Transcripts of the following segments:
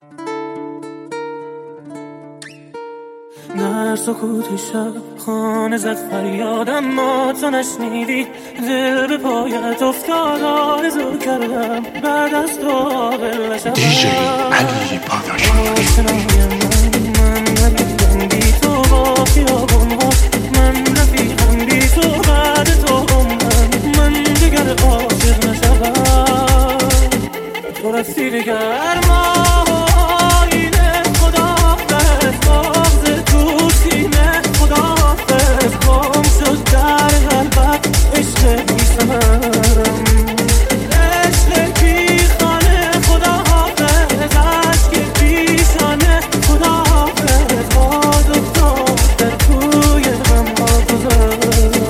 در سکوت شب خانه زد فریادم، ما تو نشنیدی، دل به پایت افتاد، آرزو کردم بعد از تو عاقل نشم. دیجی علی پاداش من ندیدم بی تو با خیابون ها، من رفیقم بی تو بعد تو من دیگر عاشق نشم. تو رفتی دیگر ما آینه خدا حافظ تو سینه خدا حافظ، گم شد در قلبت عشق بی ثمرم، عشق بی خانه خدا حافظ، عشق پیشانه خدا حافظ، باز افتاد در کوی غم حافظم.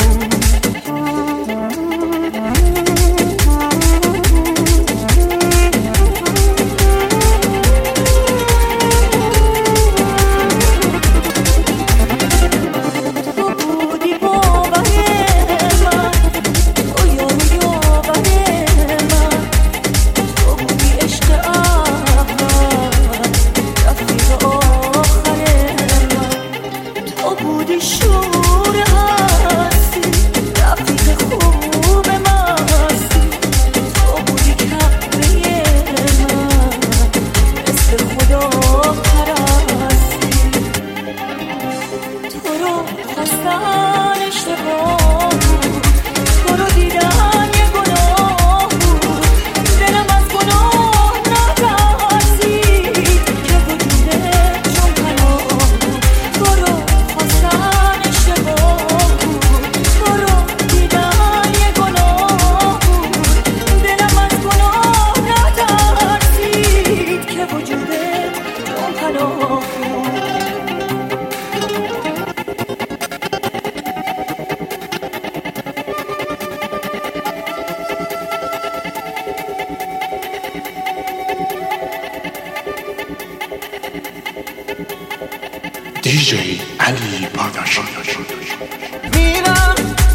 دیجی علی پاداش میرم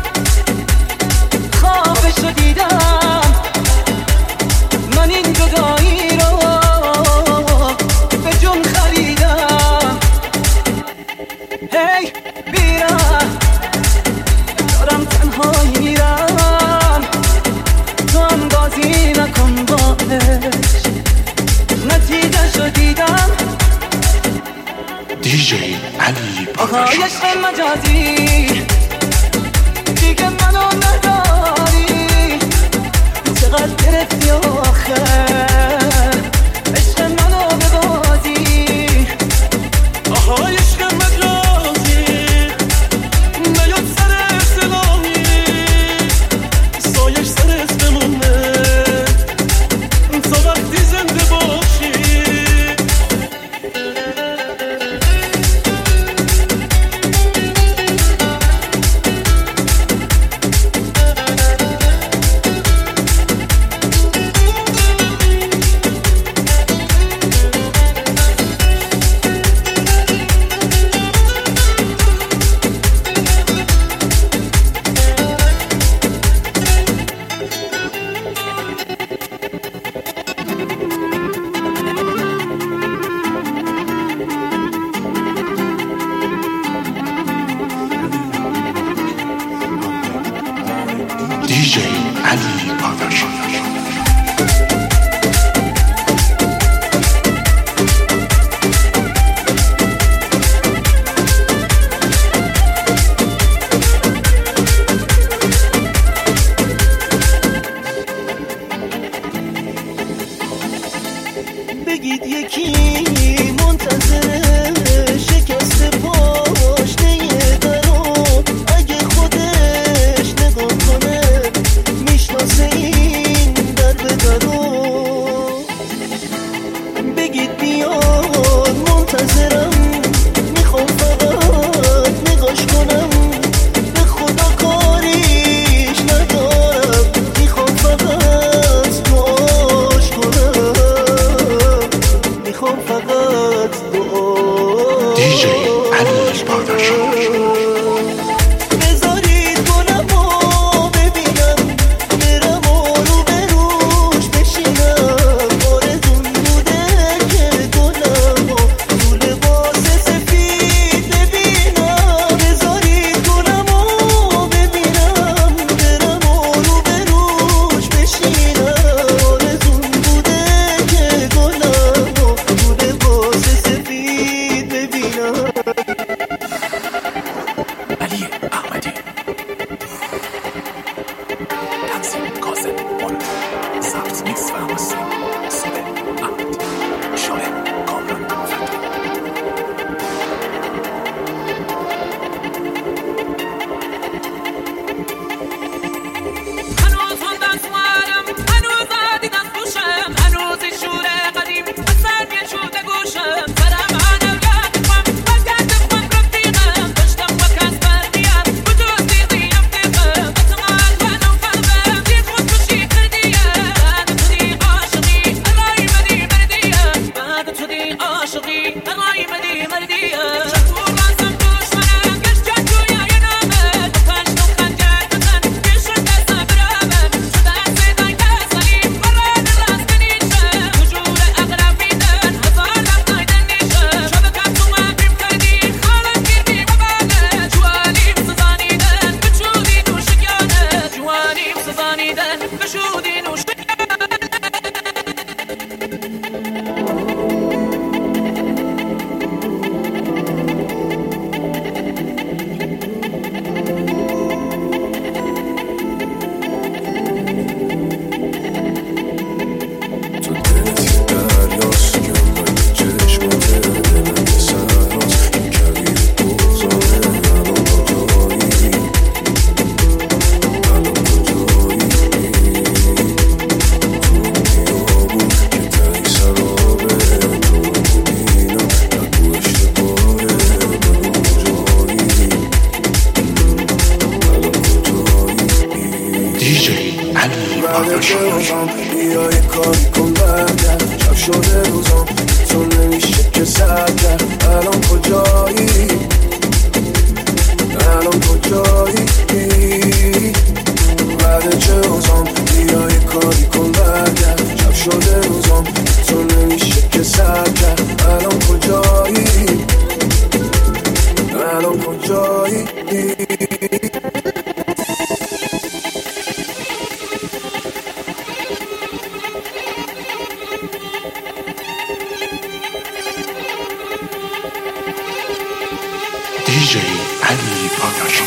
خوابشو دیدم، من این جدایی رو به جون خریدم. هی بیرم دارم تنهایی میرم، تو هم بازی نکن باش، نتیجه شو دیدم. دیجی علی پاداش عشق مجازی دیگه منو نداری، چقدر گرفتی آخه عشق منو ببازی. آها عشق مجازی نیاد سر سلامی، سایش سر اسممونه تا وقتی زنده باشی. دیجی علی پاداش بگید یکی منتظر شکست پاشنه درو، اگه خودش نگاه کنه میشناسه این در به درو. بگید بیاد منتظرم، میخوام فقط نگاش کنم، به خدا کاریش ندارم، میخوام فقط دعاش کنم، میخوام فقط دعاش. دیجی علی پاداش برم و رو به روش بشینم، آرزون بوده که پاداشم بیا یه کاری کن برگرد شب شده روزام تو نمیشه که سر کرد الان کجایی الان کجایی بعد چه روزام بیا یه کاری کن برگرد شب شده روزام تو نمیشه که سر کرد الان کجایی الان کجایی DJ علی پاداشم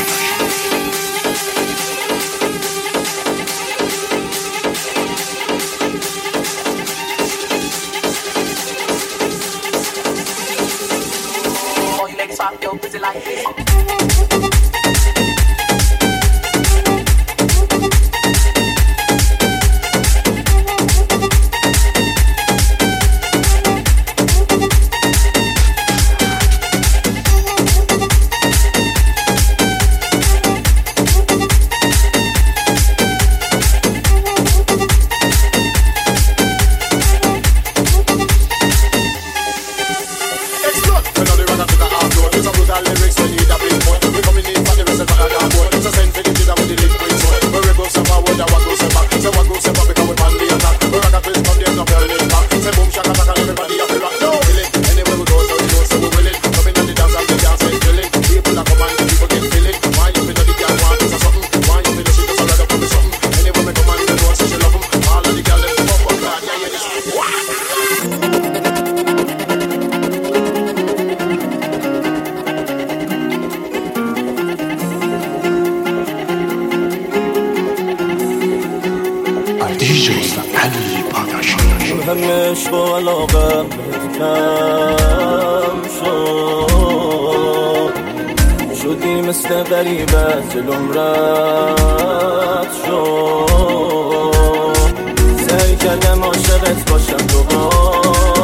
DJ علی پاداشم همه عشق و علاقم کم شدی مثل غریبت جلوم رد شد سعی کردم عاشقت باشم دوباره